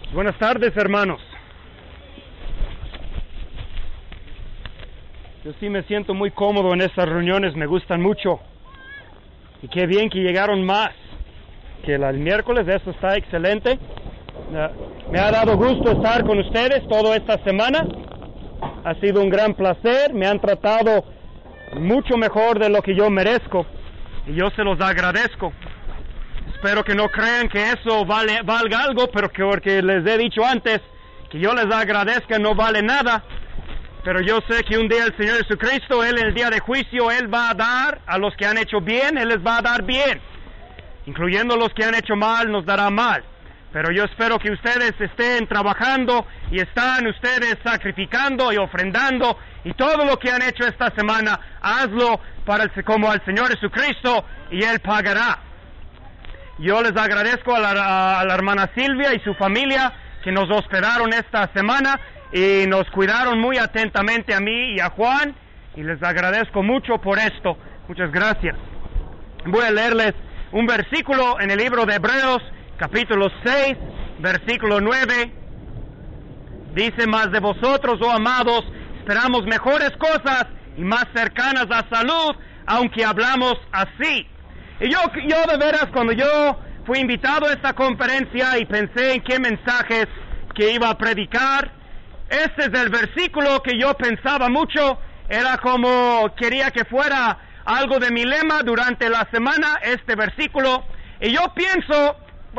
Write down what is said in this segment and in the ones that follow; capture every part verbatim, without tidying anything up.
Buenas tardes, hermanos. Yo sí me siento muy cómodo en estas reuniones, me gustan mucho. Y qué bien que llegaron más que el miércoles, eso está excelente. Me ha dado gusto estar con ustedes toda esta semana. Ha sido un gran placer, me han tratado mucho mejor de lo que yo merezco. Y yo se los agradezco. Espero que no crean que eso vale, valga algo, pero que porque les he dicho antes que yo les agradezca no vale nada. Pero yo sé que un día el Señor Jesucristo, Él en el día de juicio, Él va a dar a los que han hecho bien, Él les va a dar bien. Incluyendo los que han hecho mal, nos dará mal. Pero yo espero que ustedes estén trabajando y están ustedes sacrificando y ofrendando y todo lo que han hecho esta semana, hazlo para el, como al Señor Jesucristo y Él pagará. Yo les agradezco a la, a la hermana Silvia y su familia que nos hospedaron esta semana y nos cuidaron muy atentamente a mí y a Juan, y les agradezco mucho por esto. Muchas gracias. Voy a leerles un versículo en el libro de Hebreos, capítulo seis, versículo nueve. Dice: mas de vosotros, oh amados, esperamos mejores cosas y más cercanas a salud, aunque hablamos así. Y yo, yo de veras, cuando yo fui invitado a esta conferencia y pensé en qué mensajes que iba a predicar, este es el versículo que yo pensaba mucho. Era como quería que fuera algo de mi lema durante la semana, este versículo. Y yo pienso,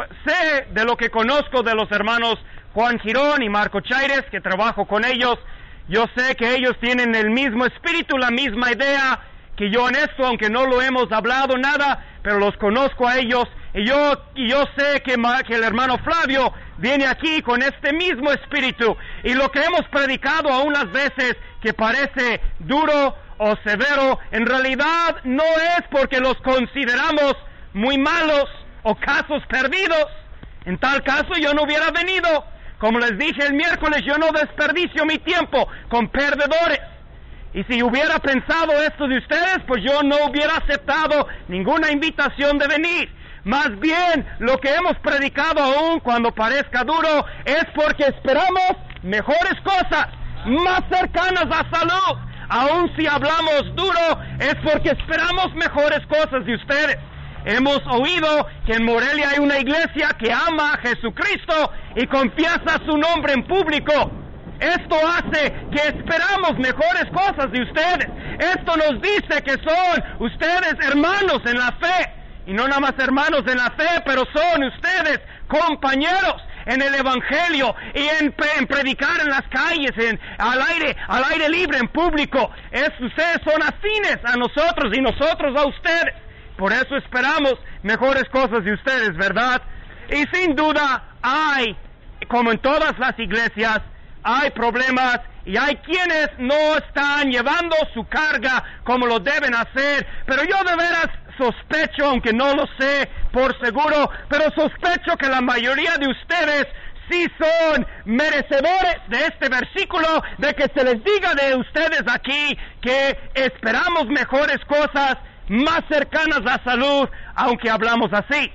sé de lo que conozco de los hermanos Juan Girón y Marco Chaires, que trabajo con ellos. Yo sé que ellos tienen el mismo espíritu, la misma idea que yo en esto, aunque no lo hemos hablado nada, pero los conozco a ellos, y yo, y yo sé que, que el hermano Flavio viene aquí con este mismo espíritu, y lo que hemos predicado aún las veces que parece duro o severo, en realidad no es porque los consideramos muy malos o casos perdidos. En tal caso yo no hubiera venido. Como les dije el miércoles, yo no desperdicio mi tiempo con perdedores. Y si hubiera pensado esto de ustedes, pues yo no hubiera aceptado ninguna invitación de venir. Más bien, lo que hemos predicado aún cuando parezca duro, es porque esperamos mejores cosas, más cercanas a salud. Aún si hablamos duro, es porque esperamos mejores cosas de ustedes. Hemos oído que en Morelia hay una iglesia que ama a Jesucristo y confiesa su nombre en público. Esto hace que esperamos mejores cosas de ustedes. Esto nos dice que son ustedes hermanos en la fe. Y no nada más hermanos en la fe, pero son ustedes compañeros en el Evangelio y en, en predicar en las calles, en, al aire, al aire libre, en público. Es, ustedes son afines a nosotros y nosotros a ustedes. Por eso esperamos mejores cosas de ustedes, ¿verdad? Y sin duda hay, como en todas las iglesias, hay problemas y hay quienes no están llevando su carga como lo deben hacer, pero yo de veras sospecho, aunque no lo sé por seguro, pero sospecho que la mayoría de ustedes sí son merecedores de este versículo, de que se les diga de ustedes aquí que esperamos mejores cosas, más cercanas a salud, aunque hablamos así.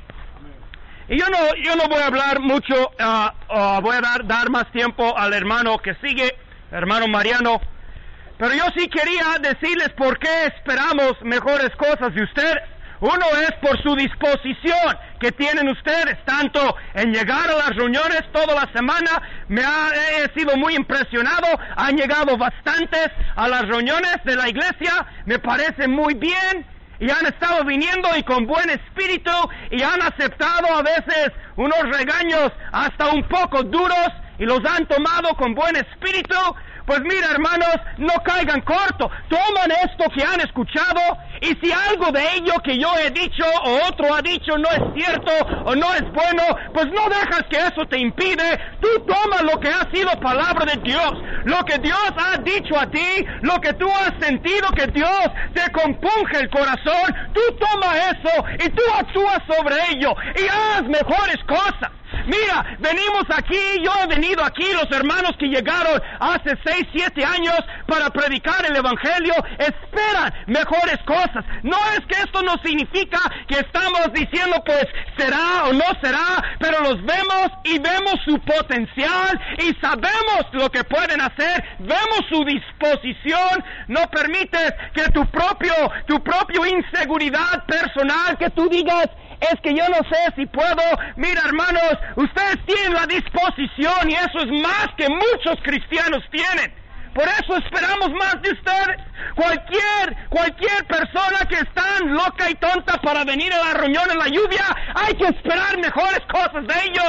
Y yo no, yo no voy a hablar mucho, uh, uh, voy a dar, dar más tiempo al hermano que sigue, hermano Mariano, pero yo sí quería decirles por qué esperamos mejores cosas de ustedes. Uno es por su disposición que tienen ustedes, tanto en llegar a las reuniones toda la semana. Me ha, he sido muy impresionado, han llegado bastantes a las reuniones de la iglesia, me parece muy bien. Y han estado viniendo y con buen espíritu y han aceptado a veces unos regaños hasta un poco duros y los han tomado con buen espíritu. Pues mira, hermanos, no caigan corto, toman esto que han escuchado y si algo de ello que yo he dicho o otro ha dicho no es cierto o no es bueno, pues no dejas que eso te impide. Tú toma lo que ha sido palabra de Dios, lo que Dios ha dicho a ti, lo que tú has sentido que Dios te compunge el corazón, tú toma eso y tú actúas sobre ello y haz mejores cosas. Mira, venimos aquí, yo he venido aquí, los hermanos que llegaron hace seis, siete años para predicar el Evangelio, esperan mejores cosas. No es que esto no significa que estamos diciendo pues será o no será, pero los vemos y vemos su potencial y sabemos lo que pueden hacer, vemos su disposición. No permites que tu propio, tu propio inseguridad personal, que tú digas, es que yo no sé si puedo. Mira, hermanos, ustedes tienen la disposición y eso es más que muchos cristianos tienen. Por eso esperamos más de ustedes. Cualquier, cualquier persona que está loca y tonta para venir a la reunión en la lluvia, hay que esperar mejores cosas de ellos.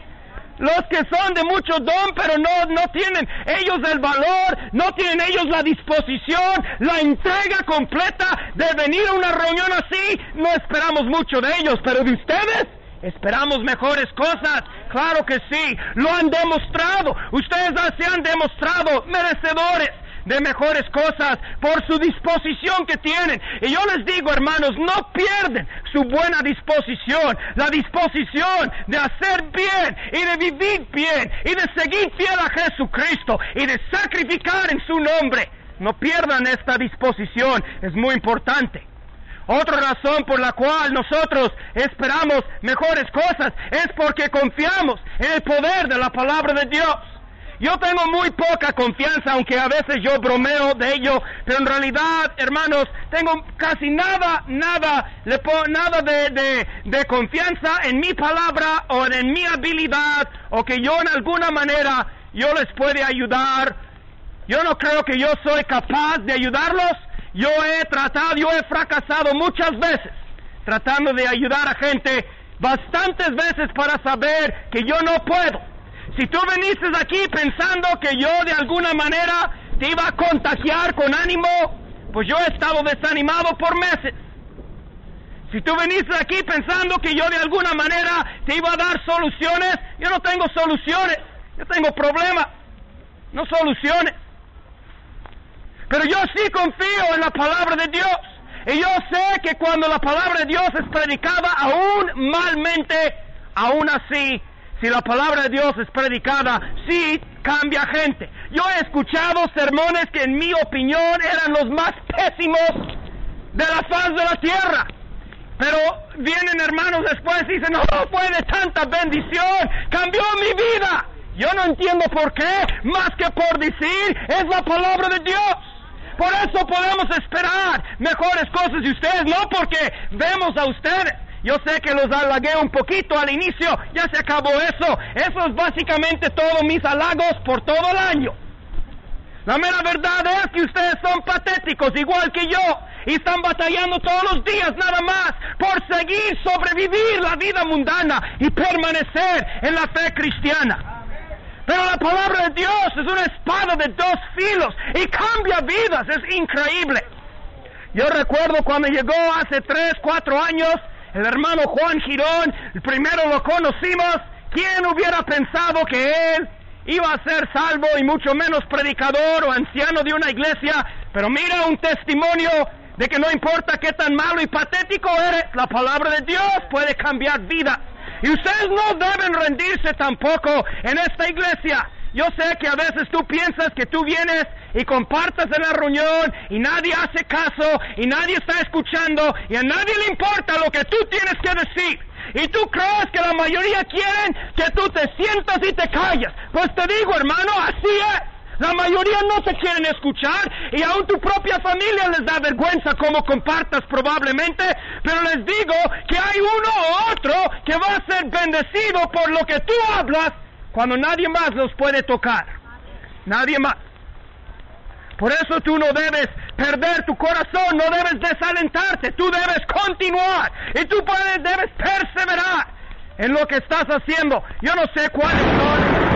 Los que son de mucho don, pero no, no tienen ellos el valor, no tienen ellos la disposición, la entrega completa de venir a una reunión así, no esperamos mucho de ellos, pero de ustedes esperamos mejores cosas. Claro que sí, lo han demostrado, ustedes se han demostrado merecedores de mejores cosas por su disposición que tienen. Y yo les digo, hermanos, no pierden su buena disposición, la disposición de hacer bien y de vivir bien y de seguir fiel a Jesucristo y de sacrificar en su nombre. No pierdan esta disposición, es muy importante. Otra razón por la cual nosotros esperamos mejores cosas es porque confiamos en el poder de la palabra de Dios. Yo tengo muy poca confianza, aunque a veces yo bromeo de ello, pero en realidad, hermanos, tengo casi nada, nada, le pongo nada de, de, de confianza en mi palabra o en mi habilidad, o que yo en alguna manera, yo les puede ayudar. Yo no creo que yo soy capaz de ayudarlos. Yo he tratado, yo he fracasado muchas veces, tratando de ayudar a gente, bastantes veces para saber que yo no puedo. Si tú viniste aquí pensando que yo de alguna manera te iba a contagiar con ánimo, pues yo he estado desanimado por meses. Si tú viniste aquí pensando que yo de alguna manera te iba a dar soluciones, yo no tengo soluciones, yo tengo problemas, no soluciones. Pero yo sí confío en la palabra de Dios. Y yo sé que cuando la palabra de Dios es predicada, aún malmente, aún así, si la palabra de Dios es predicada, sí cambia gente. Yo he escuchado sermones que en mi opinión eran los más pésimos de la faz de la tierra. Pero vienen hermanos después y dicen, no, fue de tanta bendición, cambió mi vida. Yo no entiendo por qué, más que por decir, es la palabra de Dios. Por eso podemos esperar mejores cosas de ustedes, no porque vemos a ustedes. Yo sé que los halagué un poquito al inicio, ya se acabó eso. Eso es básicamente todos mis halagos por todo el año. La mera verdad es que ustedes son patéticos, igual que yo, y están batallando todos los días nada más por seguir, sobrevivir la vida mundana y permanecer en la fe cristiana. Pero la palabra de Dios es una espada de dos filos y cambia vidas, es increíble. Yo recuerdo cuando llegó hace tres, cuatro años, el hermano Juan Girón, el primero lo conocimos. ¿Quién hubiera pensado que él iba a ser salvo y mucho menos predicador o anciano de una iglesia? Pero mira, un testimonio de que no importa qué tan malo y patético eres, la palabra de Dios puede cambiar vidas. Y ustedes no deben rendirse tampoco en esta iglesia. Yo sé que a veces tú piensas que tú vienes y compartas en la reunión y nadie hace caso y nadie está escuchando y a nadie le importa lo que tú tienes que decir. Y tú crees que la mayoría quieren que tú te sientas y te calles. Pues te digo, hermano, así es. La mayoría no te quieren escuchar y aún tu propia familia les da vergüenza cómo compartas probablemente, pero les digo que hay uno o otro que va a ser bendecido por lo que tú hablas cuando nadie más los puede tocar. Nadie más. Por eso tú no debes perder tu corazón, no debes desalentarte, tú debes continuar y tú puedes, debes perseverar en lo que estás haciendo. Yo no sé cuáles son...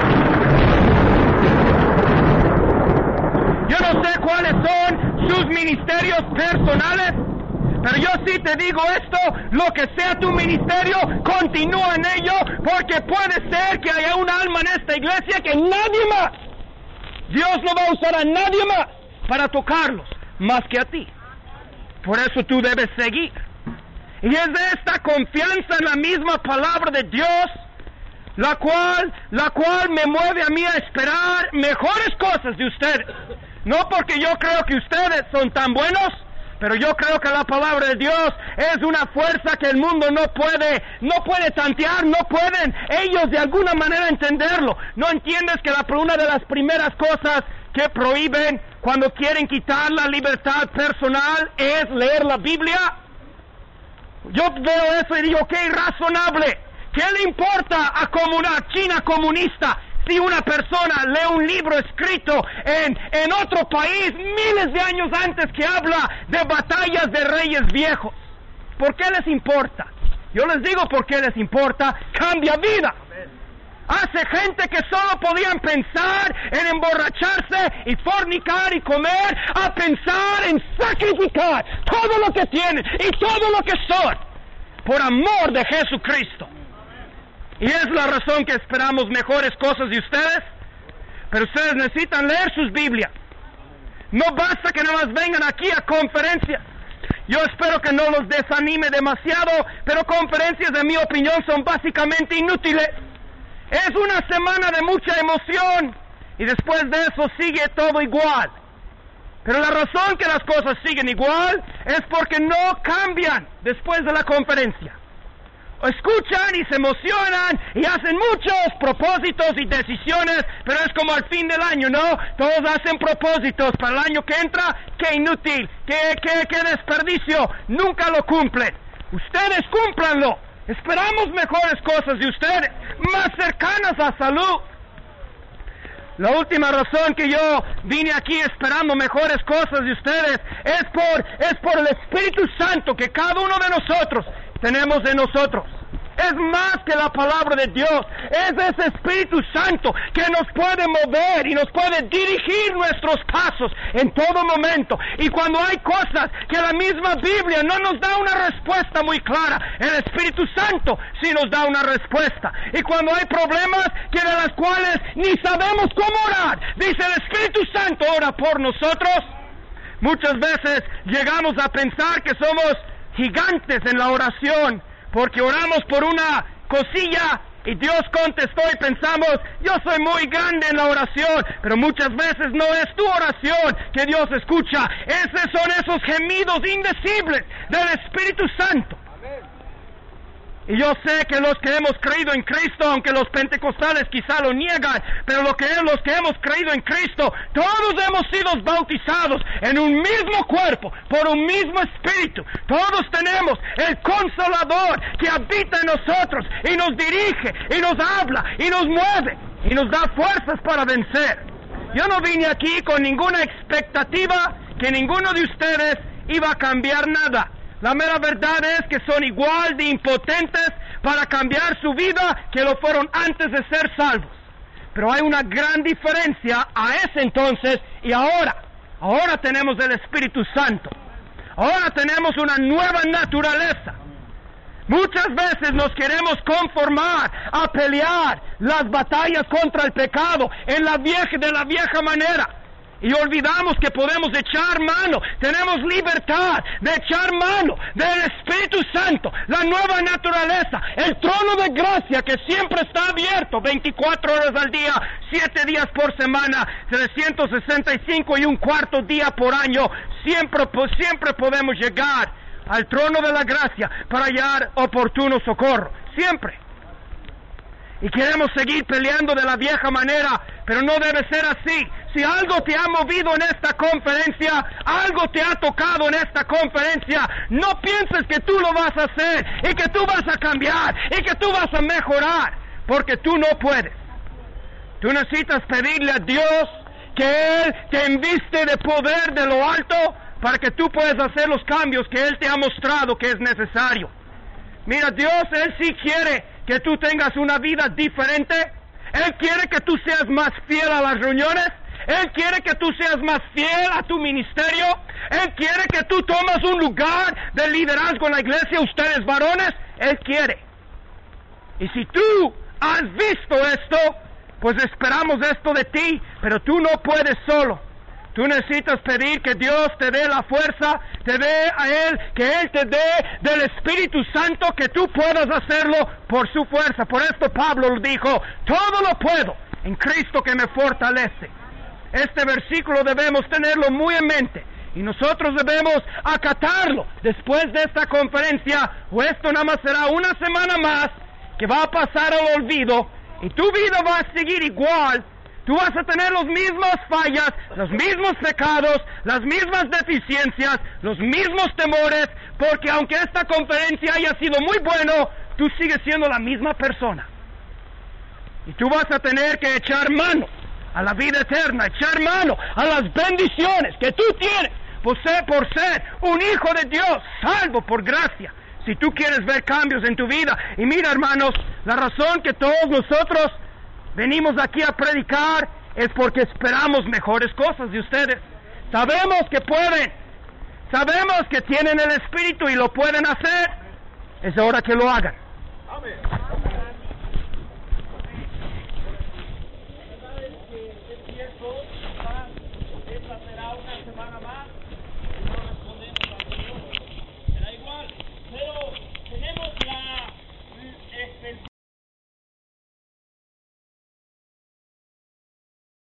Yo no sé cuáles son sus ministerios personales, pero yo sí te digo esto, lo que sea tu ministerio, continúa en ello, porque puede ser que haya un alma en esta iglesia que nadie más, Dios no va a usar a nadie más para tocarlos, más que a ti. Por eso tú debes seguir. Y es de esta confianza en la misma palabra de Dios la cual, la cual me mueve a mí a esperar mejores cosas de ustedes. No porque yo creo que ustedes son tan buenos, pero yo creo que la palabra de Dios es una fuerza que el mundo no puede, no puede tantear, no pueden ellos de alguna manera entenderlo. ¿No entiendes que la, una de las primeras cosas que prohíben cuando quieren quitar la libertad personal es leer la Biblia? Yo veo eso y digo, qué irrazonable. ¿Qué le importa a una China comunista si una persona lee un libro escrito en, en otro país miles de años antes que habla de batallas de reyes viejos? ¿Por qué les importa? Yo les digo por qué les importa. Cambia vida. Hace gente que solo podían pensar en emborracharse y fornicar y comer, a pensar en sacrificar todo lo que tienen y todo lo que son por amor de Jesucristo. Y es la razón que esperamos mejores cosas de ustedes. Pero ustedes necesitan leer sus Biblias. No basta que nada más vengan aquí a conferencias. Yo espero que no los desanime demasiado, pero conferencias, en mi opinión, son básicamente inútiles. Es una semana de mucha emoción y después de eso sigue todo igual. Pero la razón que las cosas siguen igual es porque no cambian después de la conferencia. Escuchan y se emocionan y hacen muchos propósitos y decisiones, pero es como al fin del año, ¿no? Todos hacen propósitos para el año que entra. ¡Qué inútil! ¡Qué, qué, qué desperdicio! Nunca lo cumplen. Ustedes cúmplanlo. Esperamos mejores cosas de ustedes, más cercanas a salud. La última razón que yo vine aquí esperando mejores cosas de ustedes es por, es por el Espíritu Santo que cada uno de nosotros tenemos en nosotros. Es más que la palabra de Dios, es ese Espíritu Santo que nos puede mover y nos puede dirigir nuestros pasos en todo momento. Y cuando hay cosas que la misma Biblia no nos da una respuesta muy clara, el Espíritu Santo sí nos da una respuesta. Y cuando hay problemas que de las cuales ni sabemos cómo orar, dice el Espíritu Santo ora por nosotros. Muchas veces llegamos a pensar que somos gigantes en la oración, porque oramos por una cosilla y Dios contestó y pensamos, yo soy muy grande en la oración, pero muchas veces no es tu oración que Dios escucha, esos son esos gemidos indecibles del Espíritu Santo. Y yo sé que los que hemos creído en Cristo, aunque los pentecostales quizá lo niegan, pero lo que es los que hemos creído en Cristo, todos hemos sido bautizados en un mismo cuerpo, por un mismo Espíritu. Todos tenemos el Consolador que habita en nosotros y nos dirige, y nos habla, y nos mueve, y nos da fuerzas para vencer. Yo no vine aquí con ninguna expectativa que ninguno de ustedes iba a cambiar nada. La mera verdad es que son igual de impotentes para cambiar su vida que lo fueron antes de ser salvos. Pero hay una gran diferencia a ese entonces y ahora. Ahora tenemos el Espíritu Santo. Ahora tenemos una nueva naturaleza. Muchas veces nos queremos conformar a pelear las batallas contra el pecado en la vieja, de la vieja manera. Y olvidamos que podemos echar mano, tenemos libertad de echar mano del Espíritu Santo, la nueva naturaleza, el trono de gracia que siempre está abierto veinticuatro horas al día, siete días por semana, trescientos sesenta y cinco y un cuarto día por año. Siempre, pues, siempre podemos llegar al trono de la gracia para hallar oportuno socorro, siempre. Y queremos seguir peleando de la vieja manera, pero no debe ser así. Si algo te ha movido en esta conferencia, algo te ha tocado en esta conferencia, no pienses que tú lo vas a hacer, y que tú vas a cambiar, y que tú vas a mejorar, porque tú no puedes. Tú necesitas pedirle a Dios que Él te enviste de poder de lo alto, para que tú puedas hacer los cambios que Él te ha mostrado que es necesario. Mira, Dios, Él sí quiere que tú tengas una vida diferente. Él quiere que tú seas más fiel a las reuniones. Él quiere que tú seas más fiel a tu ministerio. Él quiere que tú tomes un lugar de liderazgo en la iglesia, ustedes varones. Él quiere. Y si tú has visto esto, pues esperamos esto de ti, pero tú no puedes solo. Tú necesitas pedir que Dios te dé la fuerza, te dé a Él, que Él te dé del Espíritu Santo, que tú puedas hacerlo por su fuerza. Por esto Pablo dijo, todo lo puedo en Cristo que me fortalece. Este versículo debemos tenerlo muy en mente y nosotros debemos acatarlo después de esta conferencia, o esto nada más será una semana más que va a pasar al olvido y tu vida va a seguir igual. Tú vas a tener las mismas fallas, los mismos pecados, las mismas deficiencias, los mismos temores, porque aunque esta conferencia haya sido muy bueno, tú sigues siendo la misma persona. Y tú vas a tener que echar mano a la vida eterna, echar mano a las bendiciones que tú tienes por ser, por ser un hijo de Dios, salvo por gracia. Si tú quieres ver cambios en tu vida, y mira hermanos, la razón que todos nosotros venimos aquí a predicar es porque esperamos mejores cosas de ustedes. Sabemos que pueden, sabemos que tienen el Espíritu y lo pueden hacer. Es hora que lo hagan. Amén.